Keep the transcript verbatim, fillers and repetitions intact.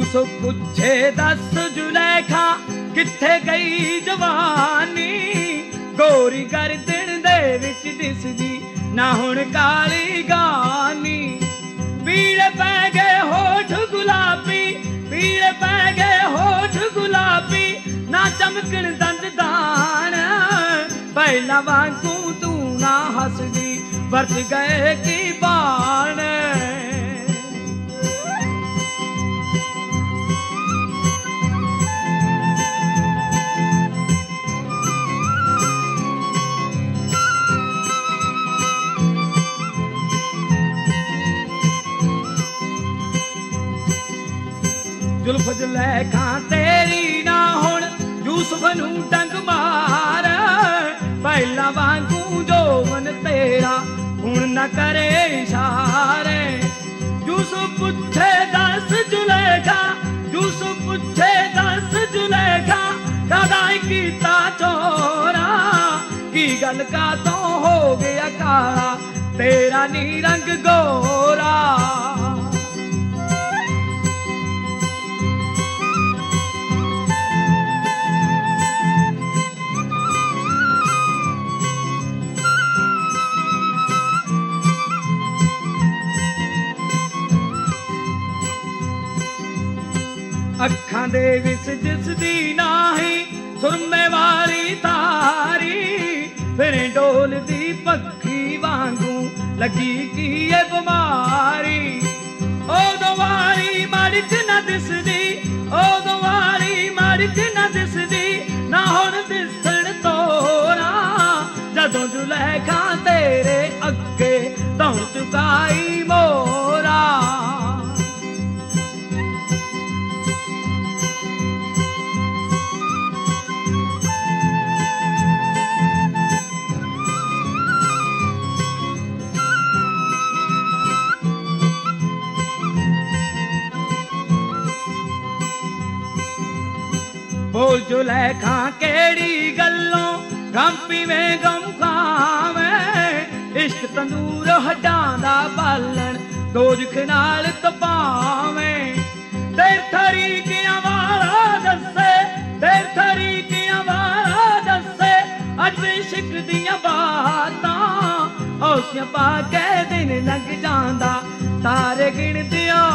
यूसुफ पूछे दस जुलेखा किथे गई जवानी, गोरी गर्दन दे विच दिसदी ना हुण काली गानी। पीले पै गए होठ गुलाबी, पीले पै गए होठ गुलाबी, ना चमकण दंद दान, पहला वांगू तू ना हसदी बरत गए की बाण। जुल्फ जुलेखा तेरी ना हुण यूसुफ नूं डंग मार, पहला वांगू जोवन तेरा हुण न करे इशारे। यूसुफ पूछे दस जुलेखा, यूसुफ पूछे दस जुलेखा, कादा कीता चोरा, की गल का तो हो गया काला तेरा नी रंग गोरा। अखां दे विच दिसदी नाही सुरमे वाली तारी, फिर डोलदी पक्षी वांगू लगी की ये बीमारी। ओदों वाली मड़क न दिसदी, ओदों वाली मड़क न दिसदी, ना हुण दिसण तोरा, जदों जुलेखा तेरे अगे दौड़ चुकाई मोरा। बोल जुलेखा केड़ी गल्लों गम पीवे गम खावे, इश्क तंदूर हड्डां दा बालन दोजख नाल तपावे। तेर तरीकियां वाला दसे, तेर तरीकियां वाला दसे, अज भी इश्क दियां बातां, औसियां पा के दिन लंघ जांदा तारे गिणदियां